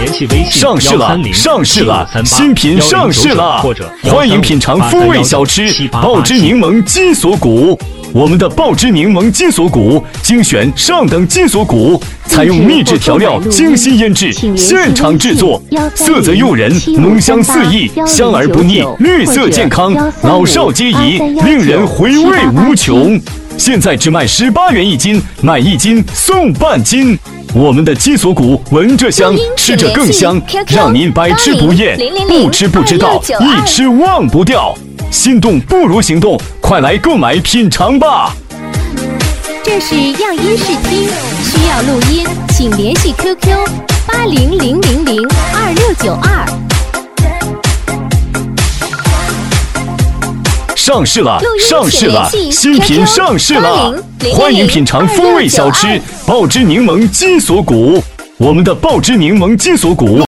联系微信上市了，上市了，新品上市了！欢迎品尝风味小吃爆汁柠檬鸡锁骨。我们的爆汁柠檬鸡锁骨精选上等鸡锁骨，采用秘制调料，精心腌制，现场制作，色泽诱人，浓香四溢，香而不腻，绿色健康，老少皆宜，令人回味无穷。现在只卖18元一斤，买1斤送半斤。我们的鸡锁骨闻着香，吃着更香，让您百吃不厌，不吃不知道，一吃忘不掉。心动不如行动，快来购买品尝吧！ 这是样音试听，需要录音，请联系 QQ8000002692。 上市了，上市了，新品上市了！欢迎品尝风味小吃爆汁柠檬鸡锁骨。我们的爆汁柠檬鸡锁骨